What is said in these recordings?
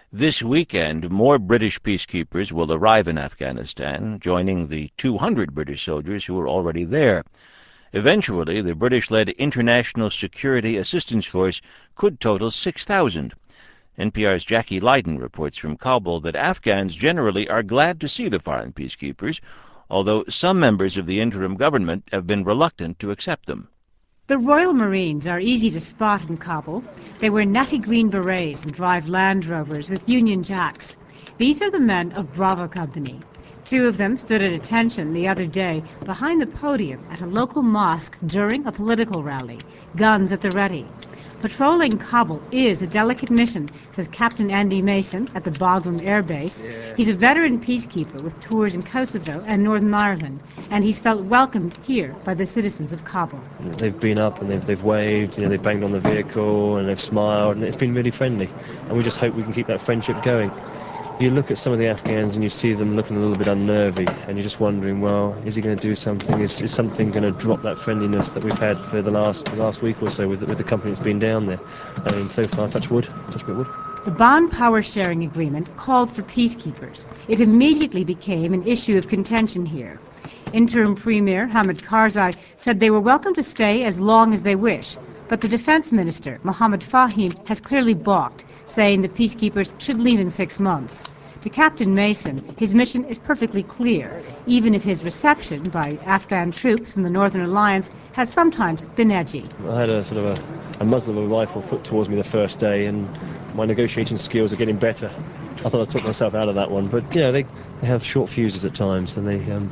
This weekend, more British peacekeepers will arrive in Afghanistan, joining the 200 British soldiers who are already there. Eventually, the British-led International Security Assistance Force could total 6,000. NPR's Jackie Leiden reports from Kabul that Afghans generally are glad to see the foreign peacekeepers, although some members of the interim government have been reluctant to accept them. The Royal Marines are easy to spot in Kabul. They wear natty green berets and drive Land Rovers with Union Jacks. These are the men of Bravo Company. Two of them stood at attention the other day behind the podium at a local mosque during a political rally, guns at the ready. Patrolling Kabul is a delicate mission, says Captain Andy Mason at the Bagram Air Base. He's a veteran peacekeeper with tours in Kosovo and Northern Ireland, and he's felt welcomed here by the citizens of Kabul. They've been up and they've waved, they've banged on the vehicle and they've smiled, and it's been really friendly. And we just hope we can keep that friendship going. You look at some of the Afghans and you see them looking a little bit unnervy, and you're just wondering, well, is he going to do something? Is something going to drop that friendliness that we've had for the last week or so with the company that's been down there? And so far, touch wood. The Bonn Power Sharing Agreement called for peacekeepers. It immediately became an issue of contention here. Interim Premier Hamid Karzai said they were welcome to stay as long as they wish, but the Defense Minister, Mohammad Fahim, has clearly balked, saying the peacekeepers should leave in 6 months. To Captain Mason, his mission is perfectly clear, even if his reception by Afghan troops from the Northern Alliance has sometimes been edgy. I had a muzzle of a rifle put towards me the first day, and my negotiating skills are getting better. I thought I took myself out of that one, but they have short fuses at times, and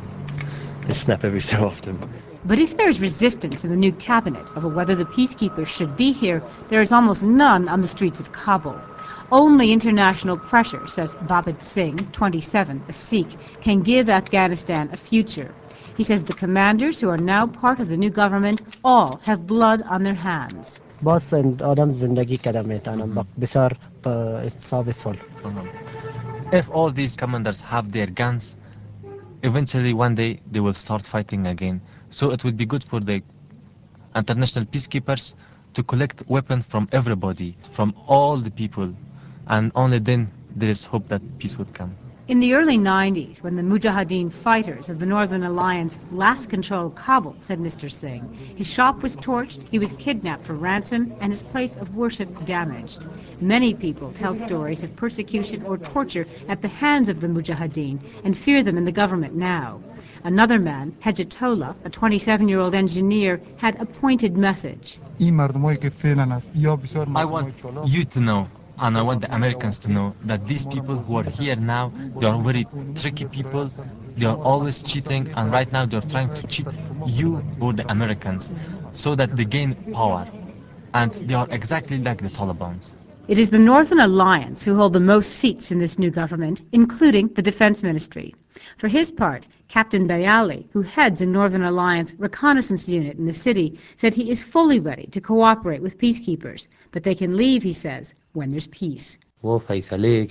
they snap every so often. But if there is resistance in the new cabinet over whether the peacekeepers should be here, there is almost none on the streets of Kabul. Only international pressure, says Babit Singh, 27, a Sikh, can give Afghanistan a future. He says the commanders who are now part of the new government all have blood on their hands. If all these commanders have their guns, eventually one day they will start fighting again. So it would be good for the international peacekeepers to collect weapons from everybody, from all the people, and only then there is hope that peace would come. In the early 90s, when the Mujahideen fighters of the Northern Alliance last controlled Kabul, said Mr. Singh, his shop was torched, he was kidnapped for ransom, and his place of worship damaged. Many people tell stories of persecution or torture at the hands of the Mujahideen and fear them in the government now. Another man, Hejatollah, a 27-year-old engineer, had a pointed message. I want you to know, and I want the Americans to know, that these people who are here now, they are very tricky people. They are always cheating, and right now they are trying to cheat you or the Americans so that they gain power. And they are exactly like the Taliban. It is the Northern Alliance who hold the most seats in this new government, including the Defense Ministry. For his part, Captain Bayali, who heads a Northern Alliance reconnaissance unit in the city, said he is fully ready to cooperate with peacekeepers, but they can leave, he says, when there's peace. Whenever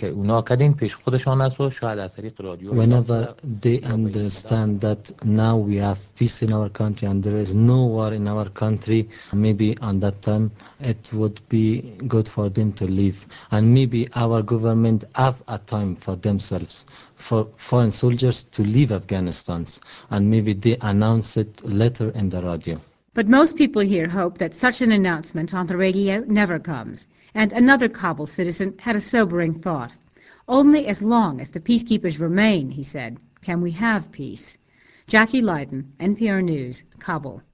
they understand that now we have peace in our country and there is no war in our country, maybe on that time it would be good for them to leave. And maybe our government have a time for themselves, for foreign soldiers to leave Afghanistan, and maybe they announce it later in the radio. But most people here hope that such an announcement on the radio never comes. And another Kabul citizen had a sobering thought. Only as long as the peacekeepers remain, he said, can we have peace. Jackie Leiden, NPR News, Kabul.